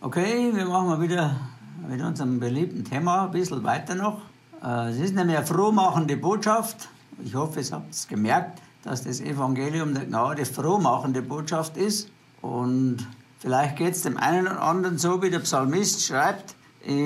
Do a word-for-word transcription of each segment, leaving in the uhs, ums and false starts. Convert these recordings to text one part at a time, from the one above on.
Okay, wir machen mal wieder mit unserem beliebten Thema ein bisschen weiter noch. Es ist nämlich eine frohmachende Botschaft. Ich hoffe, ihr habt es gemerkt, dass das Evangelium der Gnade frohmachende Botschaft ist. Und vielleicht geht es dem einen oder anderen so, wie der Psalmist schreibt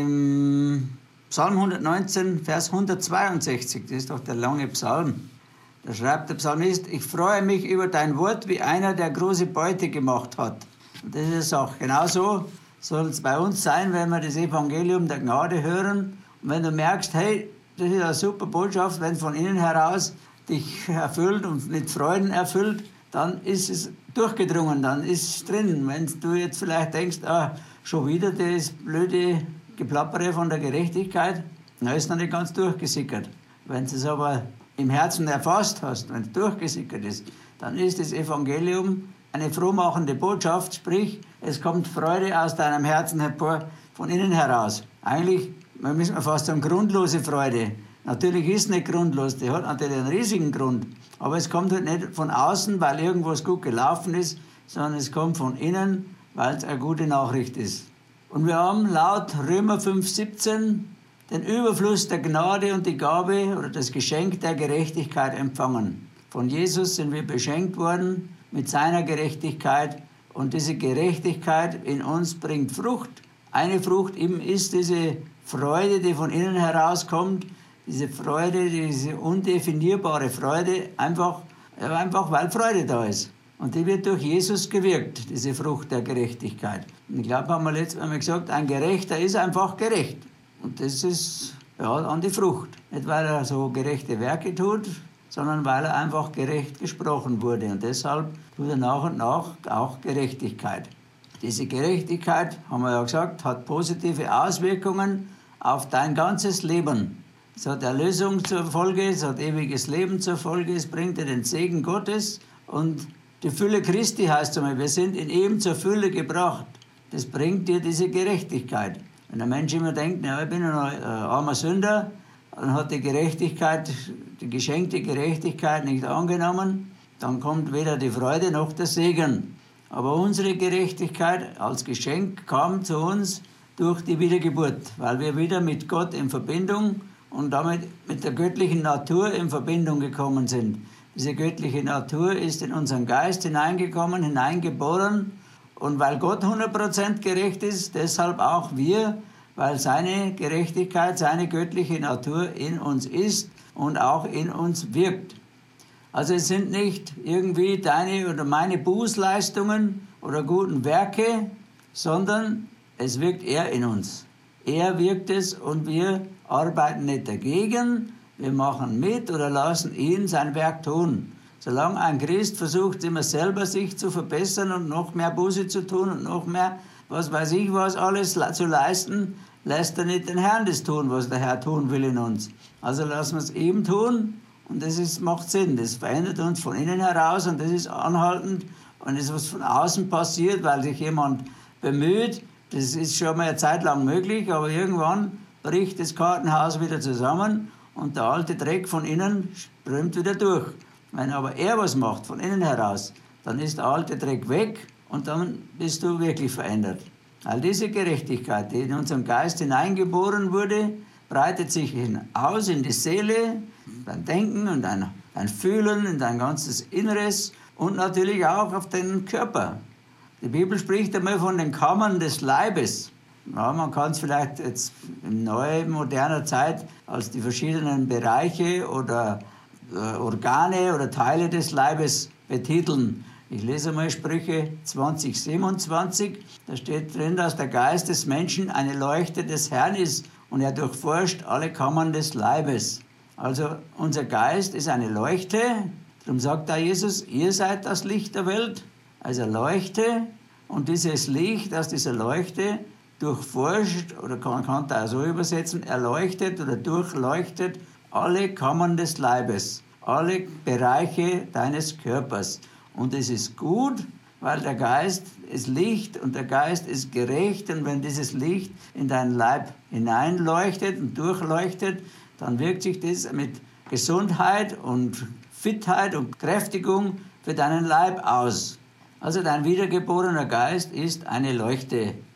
im Psalm hundertneunzehn, Vers hundertzweiundsechzig. Das ist doch der lange Psalm. Da schreibt der Psalmist: Ich freue mich über dein Wort, wie einer, der große Beute gemacht hat. Und das ist auch genauso. Soll es bei uns sein, wenn wir das Evangelium der Gnade hören und wenn du merkst, hey, das ist eine super Botschaft, wenn von innen heraus dich erfüllt und mit Freuden erfüllt, dann ist es durchgedrungen, dann ist es drin. Wenn du jetzt vielleicht denkst, ah, schon wieder das blöde Geplappere von der Gerechtigkeit, dann ist noch nicht ganz durchgesickert. Wenn du es aber im Herzen erfasst hast, wenn es durchgesickert ist, dann ist das Evangelium eine frohmachende Botschaft, sprich, es kommt Freude aus deinem Herzen hervor, von innen heraus. Eigentlich müssen wir fast sagen, grundlose Freude. Natürlich ist es nicht grundlos, die hat natürlich einen riesigen Grund, aber es kommt halt nicht von außen, weil irgendwas gut gelaufen ist, sondern es kommt von innen, weil es eine gute Nachricht ist. Und wir haben laut Römer fünf siebzehn den Überfluss der Gnade und die Gabe oder das Geschenk der Gerechtigkeit empfangen. Von Jesus sind wir beschenkt worden mit seiner Gerechtigkeit, und diese Gerechtigkeit in uns bringt Frucht. Eine Frucht eben ist diese Freude, die von innen herauskommt, diese Freude, diese undefinierbare Freude, einfach, einfach weil Freude da ist. Und die wird durch Jesus gewirkt, diese Frucht der Gerechtigkeit. Und ich glaube, haben wir letztes Mal gesagt, ein Gerechter ist einfach gerecht. Und das ist ja an die Frucht. Nicht, weil er so gerechte Werke tut, sondern weil er einfach gerecht gesprochen wurde. Und deshalb tut er nach und nach auch Gerechtigkeit. Diese Gerechtigkeit, haben wir ja gesagt, hat positive Auswirkungen auf dein ganzes Leben. Es hat Erlösung zur Folge, es hat ewiges Leben zur Folge, es bringt dir den Segen Gottes und die Fülle Christi heißt es einmal, wir sind in ihm zur Fülle gebracht. Das bringt dir diese Gerechtigkeit. Wenn ein Mensch immer denkt, ja, ich bin ein armer Sünder, dann hat die Gerechtigkeit, die geschenkte Gerechtigkeit nicht angenommen, dann kommt weder die Freude noch der Segen. Aber unsere Gerechtigkeit als Geschenk kam zu uns durch die Wiedergeburt, weil wir wieder mit Gott in Verbindung und damit mit der göttlichen Natur in Verbindung gekommen sind. Diese göttliche Natur ist in unseren Geist hineingekommen, hineingeboren, und weil Gott hundert Prozent gerecht ist, deshalb auch wir, weil seine Gerechtigkeit, seine göttliche Natur in uns ist und auch in uns wirkt. Also es sind nicht irgendwie deine oder meine Bußleistungen oder guten Werke, sondern es wirkt er in uns. Er wirkt es und wir arbeiten nicht dagegen, wir machen mit oder lassen ihn sein Werk tun. Solange ein Christ versucht, immer selber sich zu verbessern und noch mehr Buße zu tun und noch mehr, was weiß ich was alles zu leisten, lässt er nicht den Herrn das tun, was der Herr tun will in uns. Also lassen wir es ihm tun, und das ist, macht Sinn. Das verändert uns von innen heraus und das ist anhaltend und das ist, was von außen passiert, weil sich jemand bemüht. Das ist schon mal eine Zeit lang möglich, aber irgendwann bricht das Kartenhaus wieder zusammen und der alte Dreck von innen strömt wieder durch. Wenn aber er was macht, von innen heraus, dann ist der alte Dreck weg und dann bist du wirklich verändert. All diese Gerechtigkeit, die in unseren Geist hineingeboren wurde, breitet sich aus in die Seele, dein Denken und dein, dein Fühlen, in dein ganzes Inneres und natürlich auch auf den Körper. Die Bibel spricht einmal von den Kammern des Leibes. Ja, man kann es vielleicht jetzt in neuer, moderner Zeit als die verschiedenen Bereiche oder äh, Organe oder Teile des Leibes betiteln. Ich lese mal Sprüche zwanzig siebenundzwanzig. Da steht drin, dass der Geist des Menschen eine Leuchte des Herrn ist und er durchforscht alle Kammern des Leibes. Also unser Geist ist eine Leuchte. Darum sagt da Jesus, ihr seid das Licht der Welt. Also Leuchte. Und dieses Licht aus dieser Leuchte durchforscht, oder man kann da so übersetzen, erleuchtet oder durchleuchtet alle Kammern des Leibes, alle Bereiche deines Körpers. Und es ist gut, weil der Geist ist Licht und der Geist ist gerecht. Und wenn dieses Licht in deinen Leib hineinleuchtet und durchleuchtet, dann wirkt sich das mit Gesundheit und Fitheit und Kräftigung für deinen Leib aus. Also dein wiedergeborener Geist ist eine Leuchte.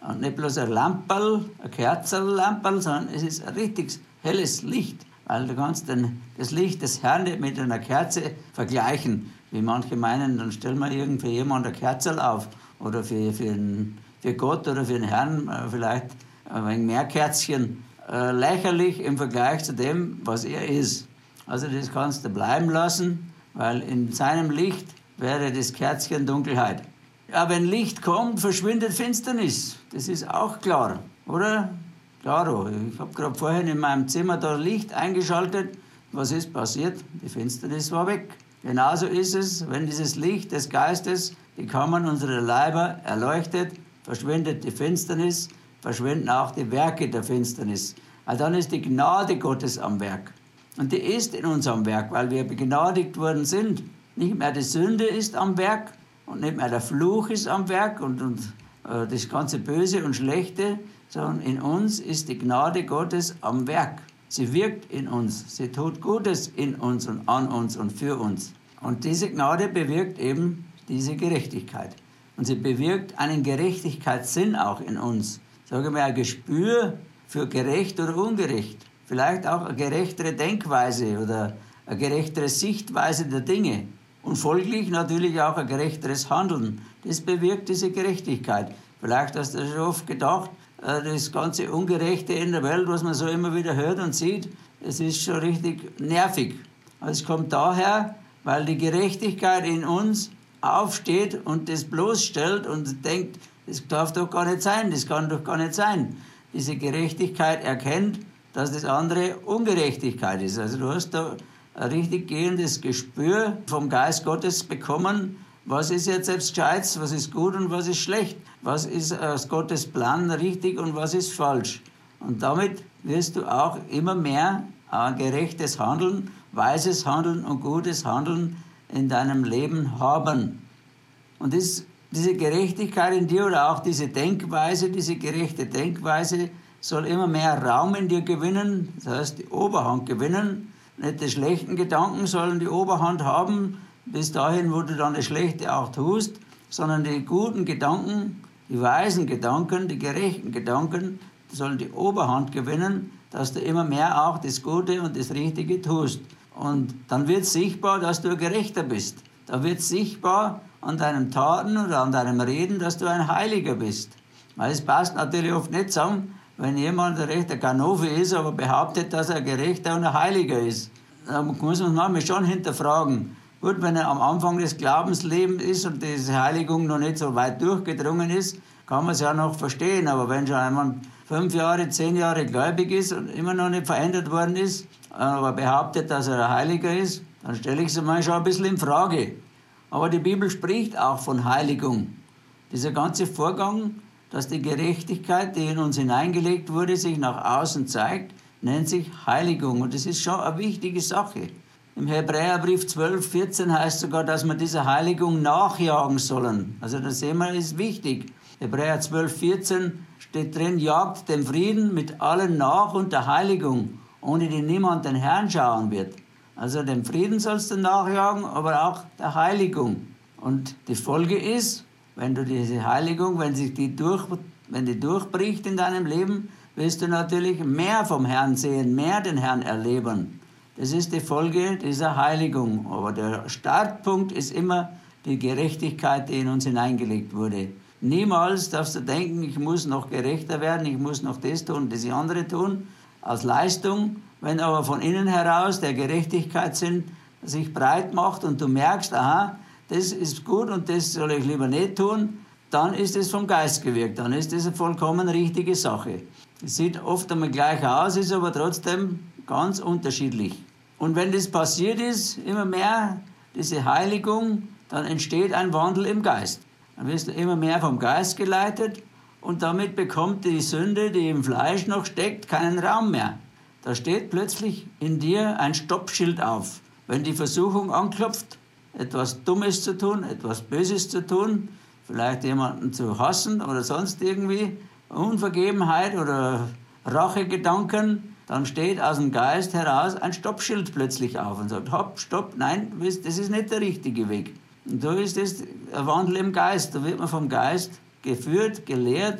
Und nicht bloß ein Lamperl, ein Kerzenlamperl, sondern es ist ein richtig helles Licht. Weil du kannst den, das Licht des Herrn nicht mit einer Kerze vergleichen. Wie manche meinen, dann stellen wir irgendwie jemand eine Kerze auf. Oder für, für, einen, für Gott oder für den Herrn äh, vielleicht ein wenig mehr Kerzchen. Äh, lächerlich im Vergleich zu dem, was er ist. Also das kannst du bleiben lassen, weil in seinem Licht wäre das Kerzchen Dunkelheit. Ja, wenn Licht kommt, verschwindet Finsternis. Das ist auch klar, oder? Klaro. Ich habe gerade vorhin in meinem Zimmer da Licht eingeschaltet. Was ist passiert? Die Finsternis war weg. Genauso ist es, wenn dieses Licht des Geistes die Kammern unserer Leiber erleuchtet, verschwindet die Finsternis, verschwinden auch die Werke der Finsternis. Also dann ist die Gnade Gottes am Werk. Und die ist in uns am Werk, weil wir begnadigt worden sind. Nicht mehr die Sünde ist am Werk und nicht mehr der Fluch ist am Werk und, und äh, das ganze Böse und Schlechte, sondern in uns ist die Gnade Gottes am Werk. Sie wirkt in uns, sie tut Gutes in uns und an uns und für uns. Und diese Gnade bewirkt eben diese Gerechtigkeit. Und sie bewirkt einen Gerechtigkeitssinn auch in uns. Sage mal, ein Gespür für gerecht oder ungerecht. Vielleicht auch eine gerechtere Denkweise oder eine gerechtere Sichtweise der Dinge. Und folglich natürlich auch ein gerechteres Handeln. Das bewirkt diese Gerechtigkeit. Vielleicht hast du schon oft gedacht, das ganze Ungerechte in der Welt, was man so immer wieder hört und sieht, es ist schon richtig nervig. Es kommt daher, weil die Gerechtigkeit in uns aufsteht und das bloßstellt und denkt, das darf doch gar nicht sein, das kann doch gar nicht sein. Diese Gerechtigkeit erkennt, dass das andere Ungerechtigkeit ist. Also du hast da ein richtig gehendes Gespür vom Geist Gottes bekommen, was ist jetzt selbst gescheit, was ist gut und was ist schlecht, was ist aus Gottes Plan richtig und was ist falsch. Und damit wirst du auch immer mehr ein gerechtes Handeln, weises Handeln und gutes Handeln in deinem Leben haben. Und das, diese Gerechtigkeit in dir oder auch diese Denkweise, diese gerechte Denkweise soll immer mehr Raum in dir gewinnen, das heißt die Oberhand gewinnen. Nicht die schlechten Gedanken sollen die Oberhand haben, bis dahin, wo du dann das Schlechte auch tust, sondern die guten Gedanken, die weisen Gedanken, die gerechten Gedanken, die sollen die Oberhand gewinnen, dass du immer mehr auch das Gute und das Richtige tust. Und dann wird sichtbar, dass du ein Gerechter bist. Da wird sichtbar an deinen Taten oder an deinem Reden, dass du ein Heiliger bist. Weil es passt natürlich oft nicht zusammen, wenn jemand ein rechter Ganove ist, aber behauptet, dass er ein Gerechter und ein Heiliger ist. Da muss man manchmal schon hinterfragen. Gut, wenn er am Anfang des Glaubenslebens ist und diese Heiligung noch nicht so weit durchgedrungen ist, kann man es ja noch verstehen. Aber wenn schon jemand fünf Jahre, zehn Jahre gläubig ist und immer noch nicht verändert worden ist, aber behauptet, dass er ein Heiliger ist, dann stelle ich es mal schon ein bisschen in Frage. Aber die Bibel spricht auch von Heiligung. Dieser ganze Vorgang, dass die Gerechtigkeit, die in uns hineingelegt wurde, sich nach außen zeigt, nennt sich Heiligung. Und das ist schon eine wichtige Sache. Im Hebräerbrief zwölf, vierzehn heißt sogar, dass wir dieser Heiligung nachjagen sollen. Also das sehen wir, ist wichtig. Hebräer zwölf, vierzehn steht drin, jagt dem Frieden mit allen nach und der Heiligung, ohne die niemand den Herrn schauen wird. Also dem Frieden sollst du nachjagen, aber auch der Heiligung. Und die Folge ist, wenn du diese Heiligung, wenn sich die durch, wenn die durchbricht in deinem Leben, wirst du natürlich mehr vom Herrn sehen, mehr den Herrn erleben. Das ist die Folge dieser Heiligung. Aber der Startpunkt ist immer die Gerechtigkeit, die in uns hineingelegt wurde. Niemals darfst du denken, ich muss noch gerechter werden, ich muss noch das tun, das andere tun, als Leistung. Wenn aber von innen heraus der Gerechtigkeitssinn sich breit macht und du merkst, aha, das ist gut und das soll ich lieber nicht tun, dann ist es vom Geist gewirkt, dann ist das eine vollkommen richtige Sache. Es sieht oft einmal gleich aus, ist aber trotzdem ganz unterschiedlich. Und wenn das passiert ist, immer mehr, diese Heiligung, dann entsteht ein Wandel im Geist. Dann wirst du immer mehr vom Geist geleitet und damit bekommt die Sünde, die im Fleisch noch steckt, keinen Raum mehr. Da steht plötzlich in dir ein Stoppschild auf. Wenn die Versuchung anklopft, etwas Dummes zu tun, etwas Böses zu tun, vielleicht jemanden zu hassen oder sonst irgendwie, Unvergebenheit oder Rachegedanken, dann steht aus dem Geist heraus ein Stoppschild plötzlich auf und sagt, hopp, stopp, nein, das ist nicht der richtige Weg. Und so ist es ein Wandel im Geist. Da wird man vom Geist geführt, gelehrt,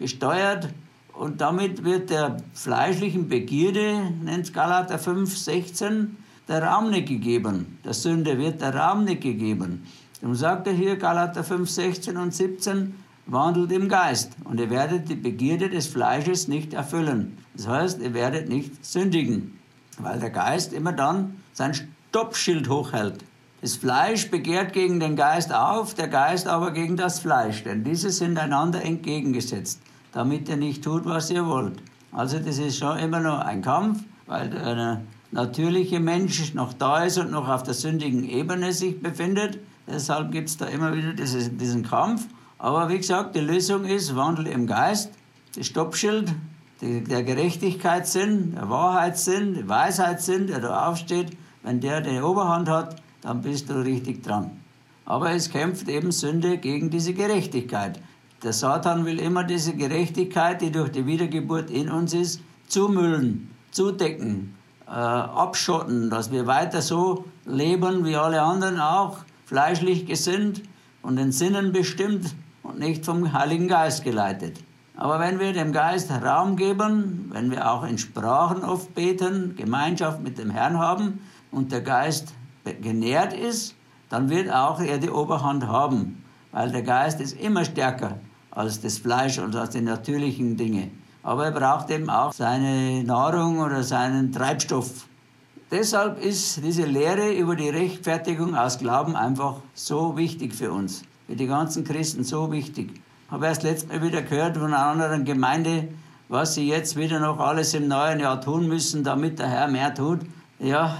gesteuert und damit wird der fleischlichen Begierde, nennt Galater fünf, sechzehn, der Raum nicht gegeben. Der Sünde wird der Raum nicht gegeben. Darum sagt er hier, Galater fünf, sechzehn und siebzehn, wandelt im Geist und ihr werdet die Begierde des Fleisches nicht erfüllen. Das heißt, ihr werdet nicht sündigen, weil der Geist immer dann sein Stoppschild hochhält. Das Fleisch begehrt gegen den Geist auf, der Geist aber gegen das Fleisch, denn diese sind einander entgegengesetzt, damit ihr nicht tut, was ihr wollt. Also das ist schon immer noch ein Kampf, weil der natürliche Mensch noch da ist und noch auf der sündigen Ebene sich befindet. Deshalb gibt es da immer wieder diesen, diesen Kampf. Aber wie gesagt, die Lösung ist, Wandel im Geist, das Stoppschild, die, der Gerechtigkeitssinn, der Wahrheitssinn, der Weisheitssinn, der da aufsteht. Wenn der die Oberhand hat, dann bist du richtig dran. Aber es kämpft eben Sünde gegen diese Gerechtigkeit. Der Satan will immer diese Gerechtigkeit, die durch die Wiedergeburt in uns ist, zumüllen, zudecken, äh, abschotten, dass wir weiter so leben wie alle anderen auch, fleischlich gesinnt und den Sinnen bestimmt und nicht vom Heiligen Geist geleitet. Aber wenn wir dem Geist Raum geben, wenn wir auch in Sprachen oft beten, Gemeinschaft mit dem Herrn haben und der Geist genährt ist, dann wird auch er die Oberhand haben, weil der Geist ist immer stärker als das Fleisch und als die natürlichen Dinge. Aber er braucht eben auch seine Nahrung oder seinen Treibstoff. Deshalb ist diese Lehre über die Rechtfertigung aus Glauben einfach so wichtig für uns, für die ganzen Christen so wichtig. Ich habe erst letztes Mal wieder gehört von einer anderen Gemeinde, was sie jetzt wieder noch alles im neuen Jahr tun müssen, damit der Herr mehr tut. Ja,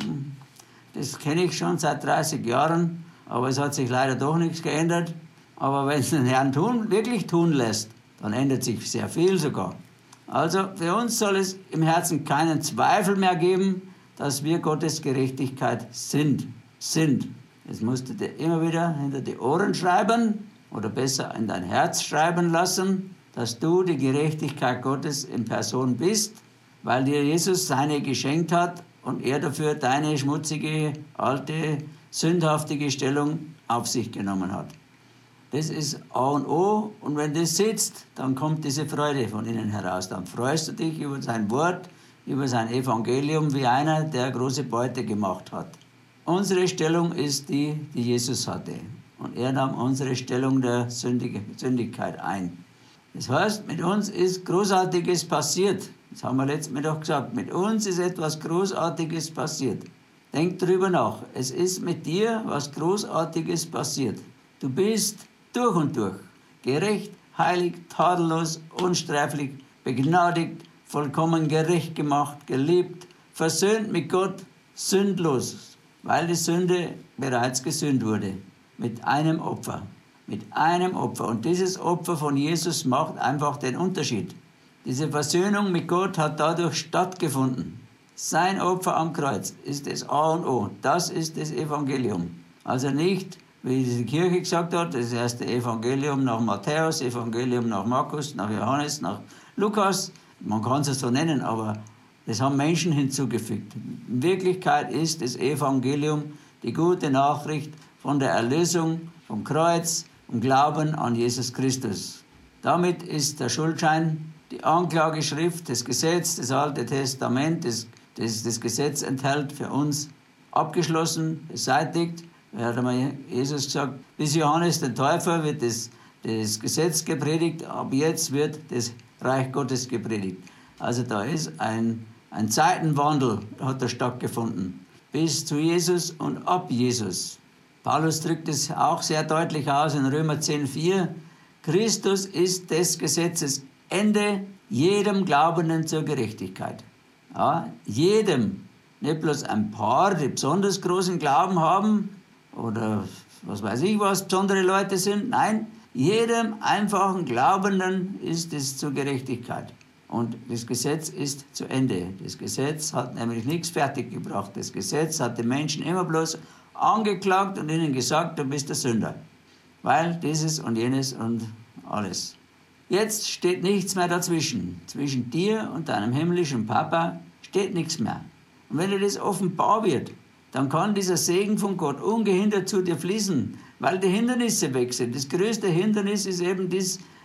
das kenne ich schon seit dreißig Jahren, aber es hat sich leider doch nichts geändert. Aber wenn es den Herrn tun, wirklich tun lässt, dann ändert sich sehr viel sogar. Also für uns soll es im Herzen keinen Zweifel mehr geben, dass wir Gottes Gerechtigkeit sind. sind. Das musst du dir immer wieder hinter die Ohren schreiben oder besser in dein Herz schreiben lassen, dass du die Gerechtigkeit Gottes in Person bist, weil dir Jesus seine geschenkt hat und er dafür deine schmutzige, alte, sündhaftige Stellung auf sich genommen hat. Das ist A und O und wenn das sitzt, dann kommt diese Freude von innen heraus. Dann freust du dich über sein Wort, über sein Evangelium, wie einer, der große Beute gemacht hat. Unsere Stellung ist die, die Jesus hatte. Und er nahm unsere Stellung der Sündigkeit ein. Das heißt, mit uns ist Großartiges passiert. Das haben wir letztes Mal doch gesagt. Mit uns ist etwas Großartiges passiert. Denk drüber nach. Es ist mit dir was Großartiges passiert. Du bist durch und durch gerecht, heilig, tadellos, unsträflich, begnadigt, vollkommen gerecht gemacht, geliebt, versöhnt mit Gott, sündlos, weil die Sünde bereits gesühnt wurde. Mit einem Opfer. Mit einem Opfer. Und dieses Opfer von Jesus macht einfach den Unterschied. Diese Versöhnung mit Gott hat dadurch stattgefunden. Sein Opfer am Kreuz ist das A und O. Das ist das Evangelium. Also nicht, wie die Kirche gesagt hat, das erste Evangelium nach Matthäus, Evangelium nach Markus, nach Johannes, nach Lukas. Man kann es so nennen, aber das haben Menschen hinzugefügt. In Wirklichkeit ist das Evangelium die gute Nachricht von der Erlösung, vom Kreuz und Glauben an Jesus Christus. Damit ist der Schuldschein, die Anklageschrift, das Gesetz, das Alte Testament, das das, das Gesetz enthält, für uns abgeschlossen, beseitigt. Er hat einmal Jesus gesagt, bis Johannes den Täufer wird das, das Gesetz gepredigt, ab jetzt wird das Reich Gottes gepredigt. Also da ist ein, ein Zeitenwandel, hat da stattgefunden, bis zu Jesus und ab Jesus. Paulus drückt es auch sehr deutlich aus in Römer zehn, vier. Christus ist des Gesetzes Ende jedem Glaubenden zur Gerechtigkeit. Ja, jedem, nicht bloß ein paar, die besonders großen Glauben haben oder was weiß ich was, besondere Leute sind. Nein, jedem einfachen Glaubenden ist es zur Gerechtigkeit. Und das Gesetz ist zu Ende. Das Gesetz hat nämlich nichts fertiggebracht. Das Gesetz hat die Menschen immer bloß angeklagt und ihnen gesagt, du bist der Sünder. Weil dieses und jenes und alles. Jetzt steht nichts mehr dazwischen. Zwischen dir und deinem himmlischen Papa steht nichts mehr. Und wenn dir das offenbar wird, dann kann dieser Segen von Gott ungehindert zu dir fließen, weil die Hindernisse weg sind. Das größte Hindernis ist eben das,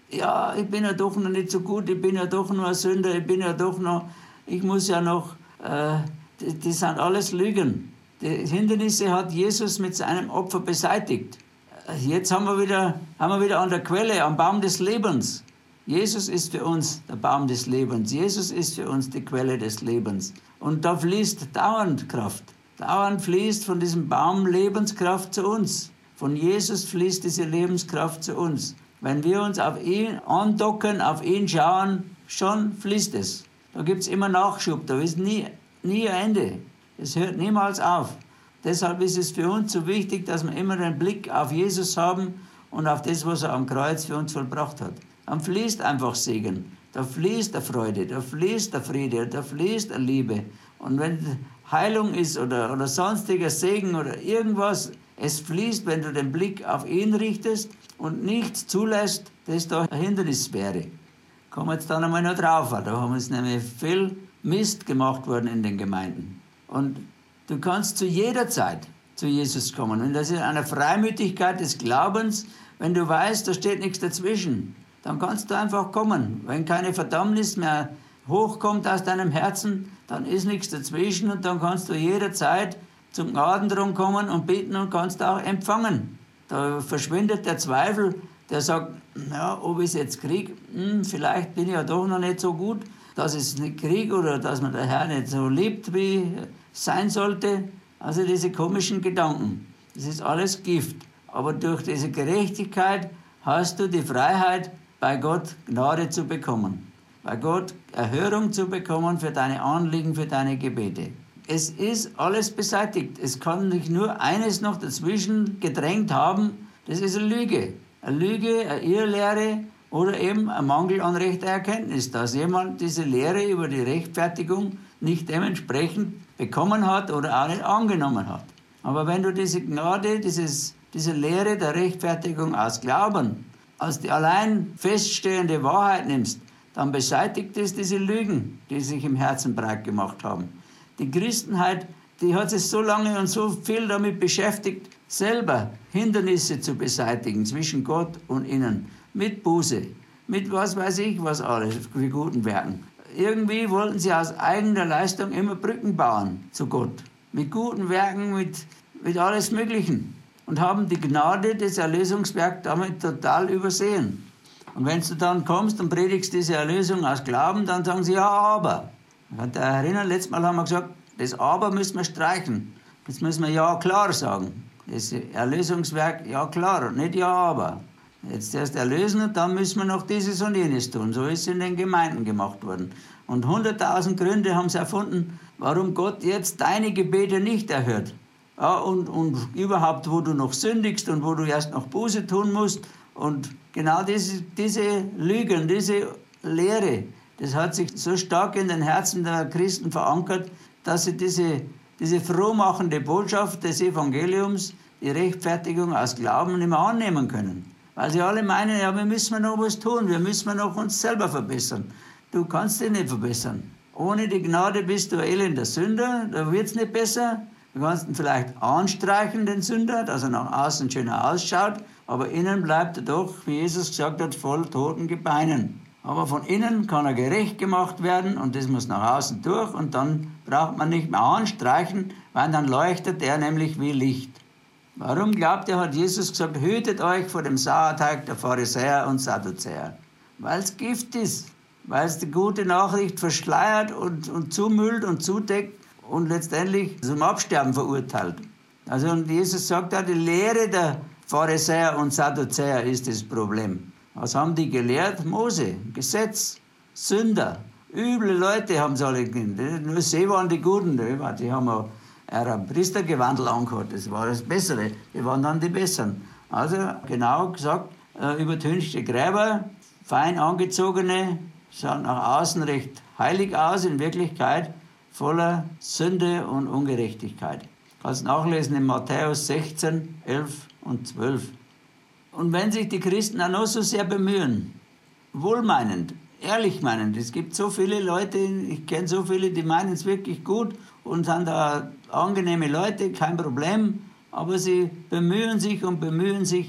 ja, ich bin ja doch noch nicht so gut, ich bin ja doch noch ein Sünder, ich bin ja doch noch, ich muss ja noch, äh, die, die sind alles Lügen. Die Hindernisse hat Jesus mit seinem Opfer beseitigt. Jetzt haben wir wieder, haben wir wieder an der Quelle, am Baum des Lebens. Jesus ist für uns der Baum des Lebens. Jesus ist für uns die Quelle des Lebens. Und da fließt dauernd Kraft. Dauernd fließt von diesem Baum Lebenskraft zu uns. Von Jesus fließt diese Lebenskraft zu uns. Wenn wir uns auf ihn andocken, auf ihn schauen, schon fließt es. Da gibt es immer Nachschub, da ist nie, nie ein Ende. Es hört niemals auf. Deshalb ist es für uns so wichtig, dass wir immer den Blick auf Jesus haben und auf das, was er am Kreuz für uns vollbracht hat. Dann fließt einfach Segen, da fließt der Freude, da fließt der Friede, da fließt der Liebe. Und wenn Heilung ist oder, oder sonstiger Segen oder irgendwas, es fließt, wenn du den Blick auf ihn richtest und nichts zulässt, das da ein Hindernis wäre. Kommen wir jetzt dann einmal noch drauf, da haben uns nämlich viel Mist gemacht worden in den Gemeinden. Und du kannst zu jeder Zeit zu Jesus kommen. Und das ist eine Freimütigkeit des Glaubens. Wenn du weißt, da steht nichts dazwischen, dann kannst du einfach kommen. Wenn keine Verdammnis mehr hochkommt aus deinem Herzen, dann ist nichts dazwischen und dann kannst du jederzeit zum Gnadenthron kommen und beten und kannst auch empfangen. Da verschwindet der Zweifel, der sagt, ja, ob ich es jetzt kriege, hm, vielleicht bin ich ja doch noch nicht so gut, dass ich es nicht kriege oder dass man der Herr nicht so liebt, wie sein sollte. Also diese komischen Gedanken, das ist alles Gift. Aber durch diese Gerechtigkeit hast du die Freiheit, bei Gott Gnade zu bekommen. Bei Gott Erhörung zu bekommen für deine Anliegen, für deine Gebete. Es ist alles beseitigt. Es kann nicht nur eines noch dazwischen gedrängt haben. Das ist eine Lüge. Eine Lüge, eine Irrlehre oder eben ein Mangel an rechter Erkenntnis, dass jemand diese Lehre über die Rechtfertigung nicht dementsprechend bekommen hat oder auch nicht angenommen hat. Aber wenn du diese Gnade, dieses, diese Lehre der Rechtfertigung aus Glauben, als die allein feststehende Wahrheit nimmst, dann beseitigt es diese Lügen, die sich im Herzen breit gemacht haben. Die Christenheit, die hat sich so lange und so viel damit beschäftigt, selber Hindernisse zu beseitigen zwischen Gott und ihnen. Mit Buße, mit was weiß ich was alles, für guten Werken. Irgendwie wollten sie aus eigener Leistung immer Brücken bauen zu Gott. Mit guten Werken, mit, mit alles Möglichen. Und haben die Gnade des Erlösungswerks damit total übersehen. Und wenn du dann kommst und predigst diese Erlösung aus Glauben, dann sagen sie, ja, aber. Ich kann dich erinnern, letztes Mal haben wir gesagt, das Aber müssen wir streichen. Jetzt müssen wir ja klar sagen. Das Erlösungswerk, ja klar, und nicht ja aber. Jetzt erst erlösen und dann müssen wir noch dieses und jenes tun. So ist es in den Gemeinden gemacht worden. Und hunderttausend Gründe haben sie erfunden, warum Gott jetzt deine Gebete nicht erhört. Ja, und, und überhaupt, wo du noch sündigst und wo du erst noch Buße tun musst. Und genau diese, diese Lügen, diese Lehre, das hat sich so stark in den Herzen der Christen verankert, dass sie diese, diese frohmachende Botschaft des Evangeliums, die Rechtfertigung aus Glauben, nicht mehr annehmen können. Weil sie alle meinen, ja, wir müssen noch was tun, wir müssen noch uns selber verbessern. Du kannst dich nicht verbessern. Ohne die Gnade bist du ein elender Sünder, da wird es nicht besser. Du kannst ihn vielleicht anstreichen, den Sünder, dass er nach außen schöner ausschaut, aber innen bleibt er doch, wie Jesus gesagt hat, voll toten Gebeinen. Aber von innen kann er gerecht gemacht werden und das muss nach außen durch und dann braucht man nicht mehr anstreichen, weil dann leuchtet er nämlich wie Licht. Warum glaubt ihr, hat Jesus gesagt, hütet euch vor dem Sauerteig der Pharisäer und Sadduzäer? Weil es Gift ist, weil es die gute Nachricht verschleiert und, und zumüllt und zudeckt und letztendlich zum Absterben verurteilt. Also und Jesus sagt ja, die Lehre der Pharisäer und Sadduzäer ist das Problem. Was haben die gelehrt? Mose, Gesetz, Sünder, üble Leute haben sie alle genannt. Nur sie waren die Guten, die haben auch ein Priestergewandel angehört, das war das Bessere, die waren dann die Besseren. Also genau gesagt, übertünchte Gräber, fein angezogene, sahen nach außen recht heilig aus, in Wirklichkeit voller Sünde und Ungerechtigkeit. Kannst nachlesen in Matthäus sechzehn, elf und zwölf. Und wenn sich die Christen auch noch so sehr bemühen, wohlmeinend, ehrlich meinend, es gibt so viele Leute, ich kenne so viele, die meinen es wirklich gut und sind da angenehme Leute, kein Problem, aber sie bemühen sich und bemühen sich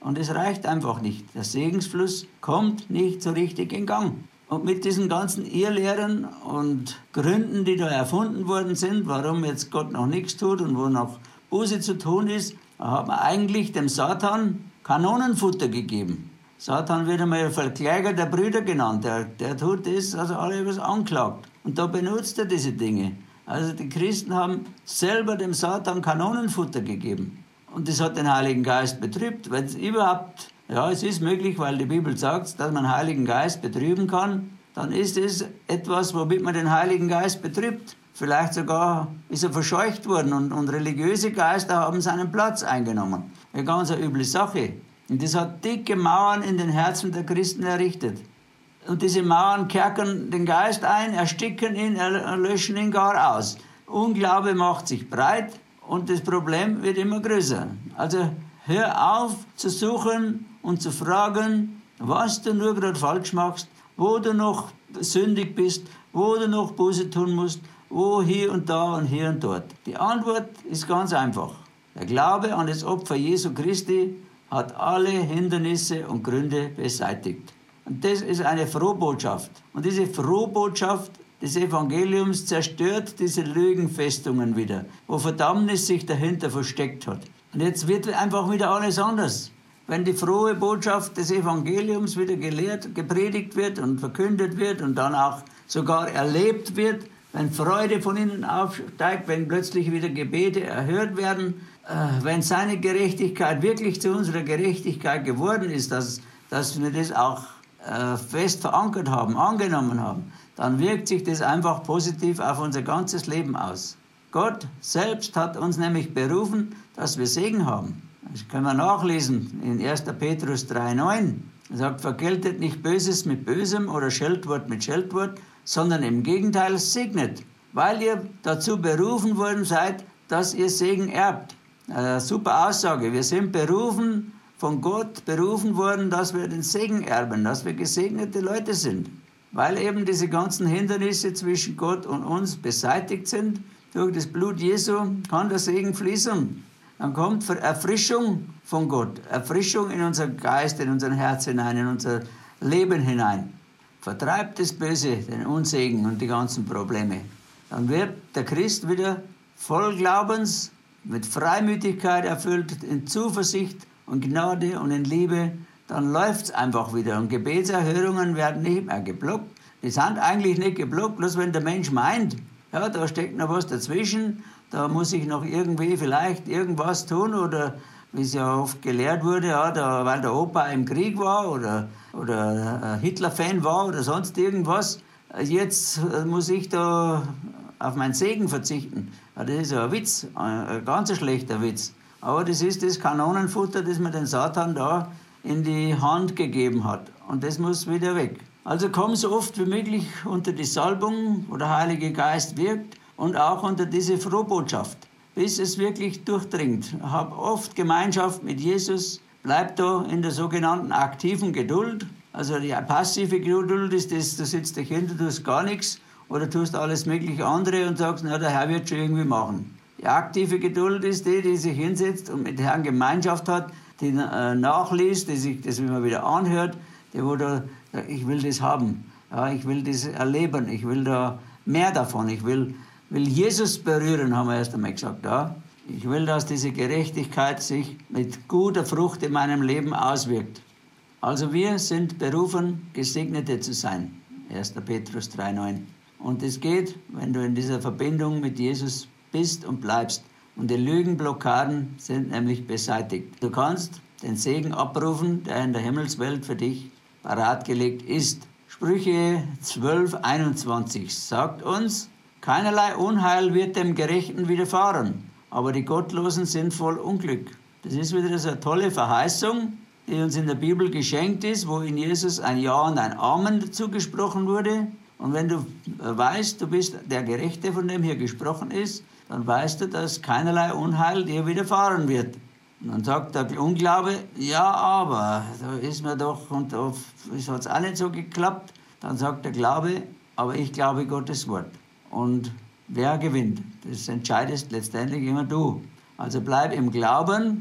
Und es reicht einfach nicht. Der Segensfluss kommt nicht so richtig in Gang. Und mit diesen ganzen Irrlehren und Gründen, die da erfunden worden sind, warum jetzt Gott noch nichts tut und wo noch Buße zu tun ist, hat man eigentlich dem Satan Kanonenfutter gegeben. Satan wird einmal Verkläger der Brüder genannt. Der, der tut das, also alle was anklagt. Und da benutzt er diese Dinge. Also die Christen haben selber dem Satan Kanonenfutter gegeben. Und das hat den Heiligen Geist betrübt, wenn es überhaupt, ja, es ist möglich, weil die Bibel sagt, dass man den Heiligen Geist betrüben kann, dann ist es etwas, womit man den Heiligen Geist betrübt. Vielleicht sogar ist er verscheucht worden und, und religiöse Geister haben seinen Platz eingenommen. Eine ganz eine üble Sache. Und das hat dicke Mauern in den Herzen der Christen errichtet. Und diese Mauern kerkern den Geist ein, ersticken ihn, erlöschen ihn gar aus. Unglaube macht sich breit und das Problem wird immer größer. Also hör auf zu suchen und zu fragen, was du nur gerade falsch machst, wo du noch sündig bist, wo du noch Buße tun musst, wo hier und da und hier und dort. Die Antwort ist ganz einfach. Der Glaube an das Opfer Jesu Christi hat alle Hindernisse und Gründe beseitigt. Und das ist eine Frohbotschaft. Und diese Frohbotschaft des Evangeliums zerstört diese Lügenfestungen wieder, wo Verdammnis sich dahinter versteckt hat. Und jetzt wird einfach wieder alles anders. Wenn die frohe Botschaft des Evangeliums wieder gelehrt, gepredigt wird und verkündet wird und dann auch sogar erlebt wird, wenn Freude von innen aufsteigt, wenn plötzlich wieder Gebete erhört werden, äh, wenn seine Gerechtigkeit wirklich zu unserer Gerechtigkeit geworden ist, dass, dass wir das auch äh, fest verankert haben, angenommen haben, dann wirkt sich das einfach positiv auf unser ganzes Leben aus. Gott selbst hat uns nämlich berufen, dass wir Segen haben. Das können wir nachlesen in erster Petrus drei neun. Er sagt, vergeltet nicht Böses mit Bösem oder Scheltwort mit Scheltwort, sondern im Gegenteil segnet, weil ihr dazu berufen worden seid, dass ihr Segen erbt. Eine super Aussage. Wir sind berufen, von Gott berufen worden, dass wir den Segen erben, dass wir gesegnete Leute sind. Weil eben diese ganzen Hindernisse zwischen Gott und uns beseitigt sind, durch das Blut Jesu kann der Segen fließen. Dann kommt Erfrischung von Gott, Erfrischung in unser Geist, in unser Herz hinein, in unser Leben hinein. Vertreibt das Böse, den Unsegen und die ganzen Probleme. Dann wird der Christ wieder voll Glaubens, mit Freimütigkeit erfüllt, in Zuversicht und Gnade und in Liebe. Dann läuft es einfach wieder. Und Gebetserhörungen werden nicht mehr geblockt. Die sind eigentlich nicht geblockt, bloß wenn der Mensch meint, ja, da steckt noch was dazwischen, da muss ich noch irgendwie vielleicht irgendwas tun oder wie es ja oft gelehrt wurde, ja, da, weil der Opa im Krieg war oder, oder Hitler-Fan war oder sonst irgendwas. Jetzt muss ich da auf meinen Segen verzichten. Ja, das ist ja ein Witz, ein ganz schlechter Witz. Aber das ist das Kanonenfutter, das man den Satan da in die Hand gegeben hat. Und das muss wieder weg. Also komm so oft wie möglich unter die Salbung, wo der Heilige Geist wirkt und auch unter diese Frohbotschaft, bis es wirklich durchdringt. Hab oft Gemeinschaft mit Jesus, bleib da in der sogenannten aktiven Geduld. Also die passive Geduld ist das, du sitzt dich hin, du tust gar nichts oder tust alles mögliche andere und sagst, na, der Herr wird schon irgendwie machen. Die aktive Geduld ist die, die sich hinsetzt und mit Herrn Gemeinschaft hat, die äh, nachliest, die sich das immer wieder anhört, die wo da, ich will das haben, ja, ich will das erleben, ich will da mehr davon, ich will, will Jesus berühren, haben wir erst einmal gesagt. Ja. Ich will, dass diese Gerechtigkeit sich mit guter Frucht in meinem Leben auswirkt. Also wir sind berufen, Gesegnete zu sein. erster Petrus drei neun. Und es geht, wenn du in dieser Verbindung mit Jesus bist und bleibst. Und die Lügenblockaden sind nämlich beseitigt. Du kannst den Segen abrufen, der in der Himmelswelt für dich bereitgelegt ist. Sprüche zwölf einundzwanzig sagt uns, keinerlei Unheil wird dem Gerechten widerfahren, aber die Gottlosen sind voll Unglück. Das ist wieder so eine tolle Verheißung, die uns in der Bibel geschenkt ist, wo in Jesus ein Ja und ein Amen dazu gesprochen wurde. Und wenn du weißt, du bist der Gerechte, von dem hier gesprochen ist, dann weißt du, dass keinerlei Unheil dir widerfahren wird. Und dann sagt der Unglaube, ja, aber da ist mir doch, und da hat es auch nicht so geklappt. Dann sagt der Glaube, aber ich glaube Gottes Wort. Und wer gewinnt? Das entscheidest letztendlich immer du. Also bleib im Glauben,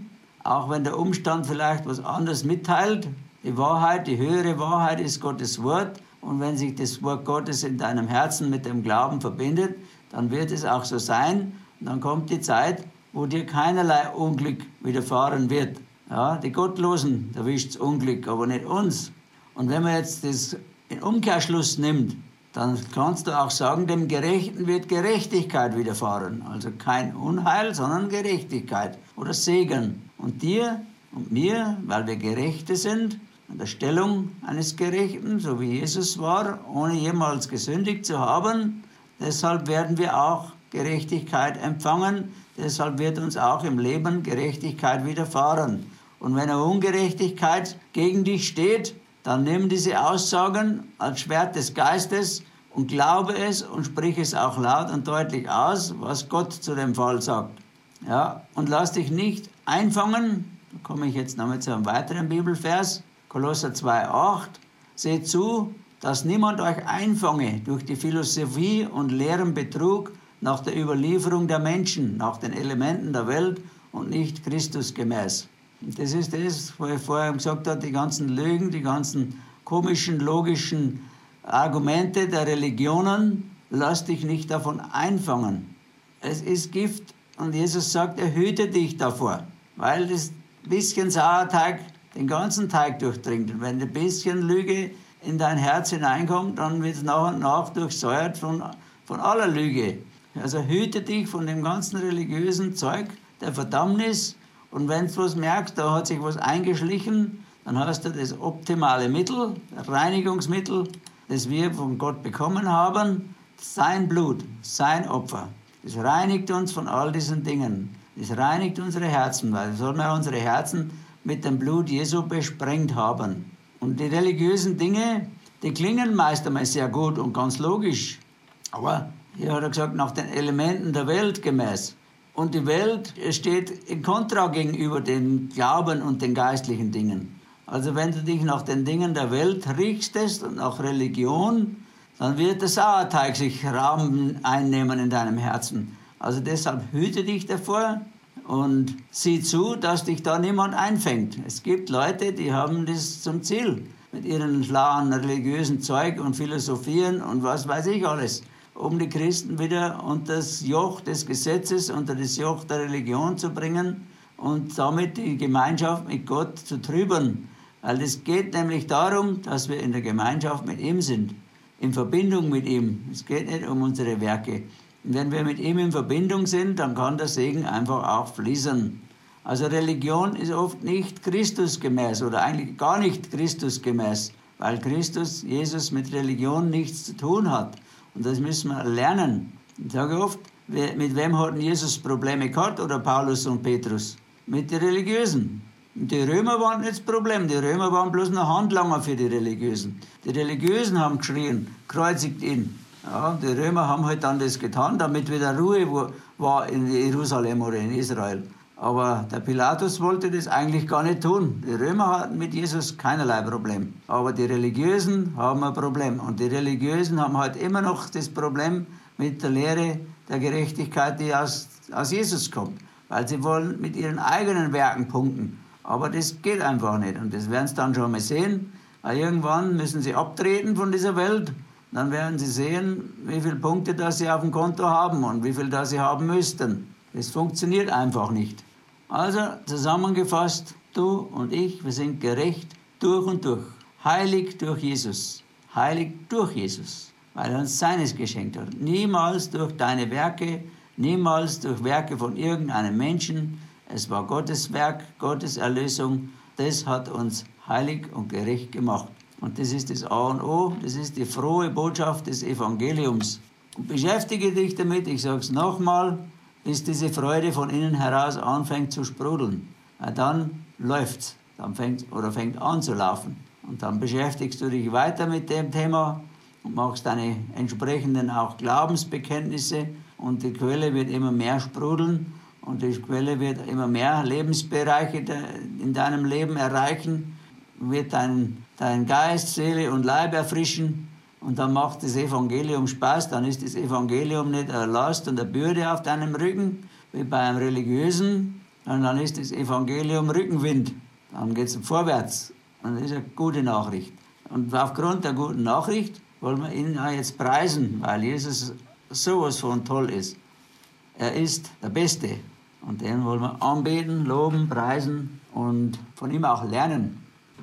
auch wenn der Umstand vielleicht was anderes mitteilt. Die Wahrheit, die höhere Wahrheit ist Gottes Wort. Und wenn sich das Wort Gottes in deinem Herzen mit dem Glauben verbindet, dann wird es auch so sein. Und dann kommt die Zeit, wo dir keinerlei Unglück widerfahren wird. Ja, die Gottlosen erwischt Unglück, aber nicht uns. Und wenn man jetzt das in Umkehrschluss nimmt, dann kannst du auch sagen, dem Gerechten wird Gerechtigkeit widerfahren. Also kein Unheil, sondern Gerechtigkeit oder Segen. Und dir und mir, weil wir Gerechte sind, an der Stellung eines Gerechten, so wie Jesus war, ohne jemals gesündigt zu haben, deshalb werden wir auch Gerechtigkeit empfangen. Deshalb wird uns auch im Leben Gerechtigkeit widerfahren. Und wenn eine Ungerechtigkeit gegen dich steht, dann nimm diese Aussagen als Schwert des Geistes und glaube es und sprich es auch laut und deutlich aus, was Gott zu dem Fall sagt. Ja, und lass dich nicht einfangen, da komme ich jetzt nochmal zu einem weiteren Bibelvers, Kolosser zwei acht, seht zu, dass niemand euch einfange durch die Philosophie und leeren Betrug nach der Überlieferung der Menschen, nach den Elementen der Welt und nicht Christus gemäß. Und das ist das, was ich vorher gesagt habe, die ganzen Lügen, die ganzen komischen, logischen Argumente der Religionen, lass dich nicht davon einfangen. Es ist Gift und Jesus sagt, er hüte dich davor, weil das bisschen Sauerteig den ganzen Teig durchdringt. Und wenn ein bisschen Lüge in dein Herz hineinkommt, dann wird es nach und nach durchsäuert von, von aller Lüge. Also hüte dich von dem ganzen religiösen Zeug der Verdammnis. Und wenn du was merkst, da hat sich was eingeschlichen, dann hast du das optimale Mittel, das Reinigungsmittel, das wir von Gott bekommen haben, sein Blut, sein Opfer. Das reinigt uns von all diesen Dingen. Das reinigt unsere Herzen, weil wir sollen ja unsere Herzen mit dem Blut Jesu besprengt haben. Und die religiösen Dinge, die klingen meist einmal sehr gut und ganz logisch. Aber hier hat er gesagt, nach den Elementen der Welt gemäß. Und die Welt steht in Kontra gegenüber dem Glauben und den geistlichen Dingen. Also wenn du dich nach den Dingen der Welt richtest und nach Religion, dann wird der Sauerteig sich Raum einnehmen in deinem Herzen. Also deshalb hüte dich davor und sieh zu, dass dich da niemand einfängt. Es gibt Leute, die haben das zum Ziel, mit ihren schlauen religiösen Zeug und Philosophien und was weiß ich alles, um die Christen wieder unter das Joch des Gesetzes, unter das Joch der Religion zu bringen und damit die Gemeinschaft mit Gott zu trüben. Weil es geht nämlich darum, dass wir in der Gemeinschaft mit ihm sind, in Verbindung mit ihm. Es geht nicht um unsere Werke. Und wenn wir mit ihm in Verbindung sind, dann kann der Segen einfach auch fließen. Also Religion ist oft nicht Christusgemäß oder eigentlich gar nicht Christusgemäß, weil Christus, Jesus mit Religion nichts zu tun hat. Und das müssen wir lernen. Ich sage oft, mit wem hatten Jesus Probleme gehabt oder Paulus und Petrus? Mit den Religiösen. Die Römer waren nicht das Problem, die Römer waren bloß noch Handlanger für die Religiösen. Die Religiösen haben geschrien, kreuzigt ihn. Ja, die Römer haben halt dann das getan, damit wieder Ruhe war in Jerusalem oder in Israel. Aber der Pilatus wollte das eigentlich gar nicht tun. Die Römer hatten mit Jesus keinerlei Problem. Aber die Religiösen haben ein Problem. Und die Religiösen haben halt immer noch das Problem mit der Lehre der Gerechtigkeit, die aus, aus Jesus kommt. Weil sie wollen mit ihren eigenen Werken punkten. Aber das geht einfach nicht. Und das werden sie dann schon mal sehen. Weil irgendwann müssen sie abtreten von dieser Welt. Dann werden sie sehen, wie viele Punkte das sie auf dem Konto haben und wie viel das sie haben müssten. Das funktioniert einfach nicht. Also zusammengefasst, du und ich, wir sind gerecht durch und durch. Heilig durch Jesus. Heilig durch Jesus, weil er uns seines geschenkt hat. Niemals durch deine Werke, niemals durch Werke von irgendeinem Menschen. Es war Gottes Werk, Gottes Erlösung. Das hat uns heilig und gerecht gemacht. Und das ist das A und O, das ist die frohe Botschaft des Evangeliums. Und beschäftige dich damit, ich sage es nochmal, bis diese Freude von innen heraus anfängt zu sprudeln. Ja, dann läuft's, dann fängt oder fängt an zu laufen. Und dann beschäftigst du dich weiter mit dem Thema und machst deine entsprechenden auch Glaubensbekenntnisse und die Quelle wird immer mehr sprudeln und die Quelle wird immer mehr Lebensbereiche in deinem Leben erreichen, wird deinen dein Geist, Seele und Leib erfrischen. Und dann macht das Evangelium Spaß, dann ist das Evangelium nicht eine Last und eine Bürde auf deinem Rücken, wie bei einem Religiösen, Und dann ist das Evangelium Rückenwind. Dann geht es vorwärts. Und das ist eine gute Nachricht. Und aufgrund der guten Nachricht wollen wir ihn auch jetzt preisen, weil Jesus sowas von toll ist. Er ist der Beste. Und den wollen wir anbeten, loben, preisen und von ihm auch lernen.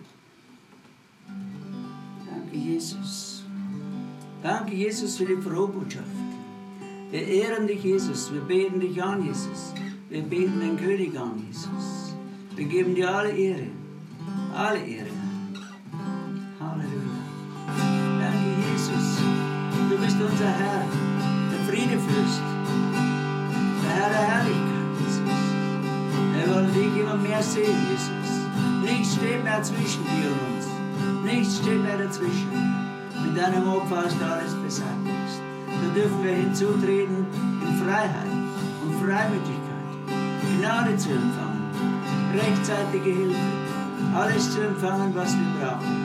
Danke, Jesus. Danke, Jesus, für die Frohbotschaft. Wir ehren dich, Jesus. Wir beten dich an, Jesus. Wir beten den König an, Jesus. Wir geben dir alle Ehre. Alle Ehre. Halleluja. Danke, Jesus. Du bist unser Herr, der Friedefürst. Der Herr der Herrlichkeit, Jesus. Wir wollen dich immer mehr sehen, Jesus. Nichts steht mehr zwischen dir und uns. Nichts steht mehr dazwischen. Mit deinem Opfer hast du alles beseitigt. So dürfen wir hinzutreten in Freiheit und Freimütigkeit, Gnade zu empfangen, rechtzeitige Hilfe, alles zu empfangen, was wir brauchen.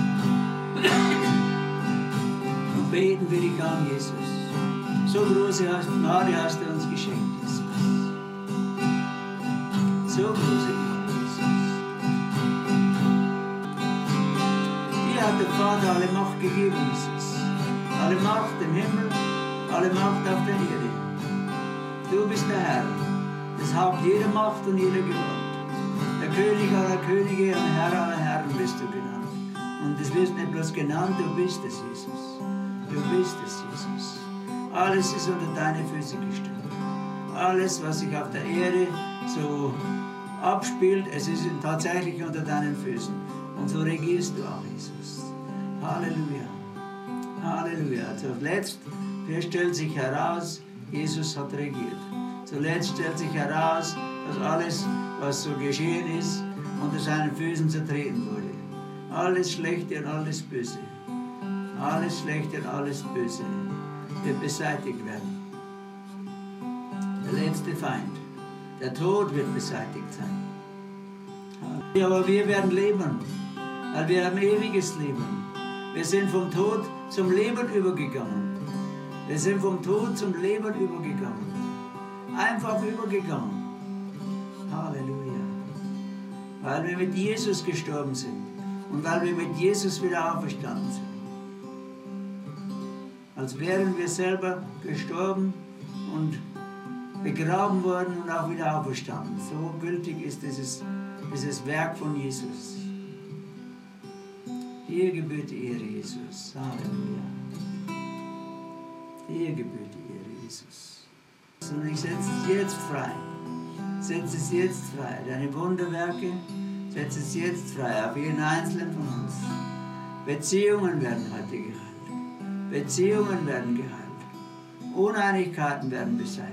Und beten wir dich an, Jesus. So große Gnade hast du uns geschenkt, Jesus. So große Gnade, Jesus. Dir hat der Vater alle Macht gegeben, Jesus. Alle Macht im Himmel, alle Macht auf der Erde. Du bist der Herr, das Haupt jeder Macht und jeder Gewalt. Der König aller Könige und Herr aller Herren bist du genannt. Und das wirst nicht bloß genannt, du bist es, Jesus. Du bist es, Jesus. Alles ist unter deine Füße gestellt. Alles, was sich auf der Erde so abspielt, es ist tatsächlich unter deinen Füßen. Und so regierst du auch, Jesus. Halleluja. Halleluja. Zuletzt stellt sich heraus, Jesus hat regiert. Zuletzt stellt sich heraus, dass alles, was so geschehen ist, unter seinen Füßen zertreten wurde. Alles Schlechte und alles Böse. Alles Schlechte und alles Böse wird beseitigt werden. Der letzte Feind, der Tod wird beseitigt sein. Aber wir werden leben, weil wir haben ewiges Leben. Wir sind vom Tod zum Leben übergegangen. Wir sind vom Tod zum Leben übergegangen. Einfach übergegangen. Halleluja. Weil wir mit Jesus gestorben sind und weil wir mit Jesus wieder auferstanden sind. Als wären wir selber gestorben und begraben worden und auch wieder auferstanden. So gültig ist dieses, dieses Werk von Jesus. Dir gebührt die Ehre, Jesus. Halleluja. Dir gebührt die Ehre, Jesus. Und ich setze es jetzt frei. Setze es jetzt frei. Deine Wunderwerke, setze es jetzt frei auf jeden Einzelnen von uns. Beziehungen werden heute geheilt. Beziehungen werden geheilt. Uneinigkeiten werden beseitigt.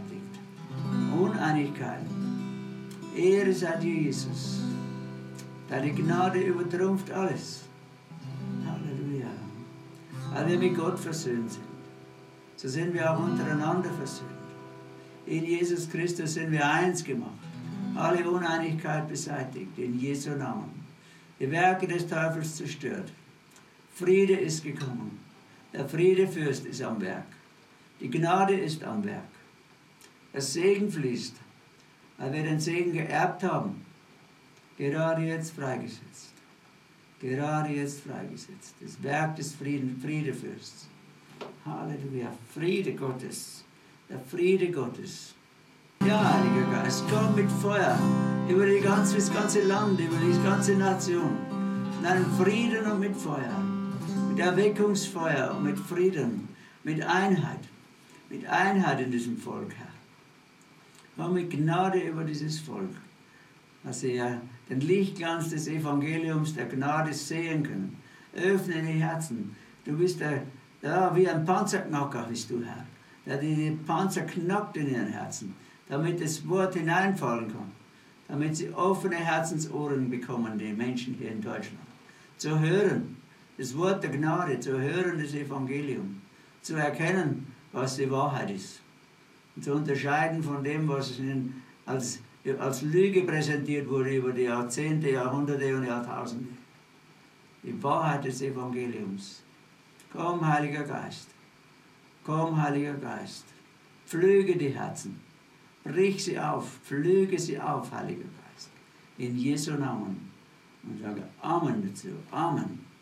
Uneinigkeiten. Ehre sei dir, Jesus. Deine Gnade übertrumpft alles. Halleluja. Weil wir mit Gott versöhnt sind, so sind wir auch untereinander versöhnt. In Jesus Christus sind wir eins gemacht. Alle Uneinigkeit beseitigt, in Jesu Namen. Die Werke des Teufels zerstört. Friede ist gekommen. Der Friedefürst ist am Werk. Die Gnade ist am Werk. Der Segen fließt, weil wir den Segen geerbt haben. Gerade jetzt freigesetzt. Gerade jetzt freigesetzt. Das Werk des Frieden, Friedefürsts. Halleluja. Friede Gottes. Der Friede Gottes. Ja, Heiliger Geist, komm mit Feuer über die ganze, das ganze Land, über die ganze Nation. Mit einem Frieden und mit Feuer. Mit Erweckungsfeuer und mit Frieden. Mit Einheit. Mit Einheit in diesem Volk, Herr. Komm mit Gnade über dieses Volk. Dass sie ja den Lichtglanz des Evangeliums der Gnade sehen können. Öffne die Herzen. Du bist der, ja, wie ein Panzerknacker bist du, Herr. Der die Panzer knackt in ihren Herzen, damit das Wort hineinfallen kann. Damit sie offene Herzensohren bekommen, die Menschen hier in Deutschland. Zu hören, das Wort der Gnade, zu hören das Evangelium. Zu erkennen, was die Wahrheit ist. Und zu unterscheiden von dem, was ihnen als, als Lüge präsentiert wurde über die Jahrzehnte, Jahrhunderte und Jahrtausende. Die Wahrheit des Evangeliums. Komm, Heiliger Geist. Komm, Heiliger Geist. Pflüge die Herzen. brich sie auf, pflüge sie auf, Heiliger Geist. In Jesu Namen. Und sage Amen dazu. Amen.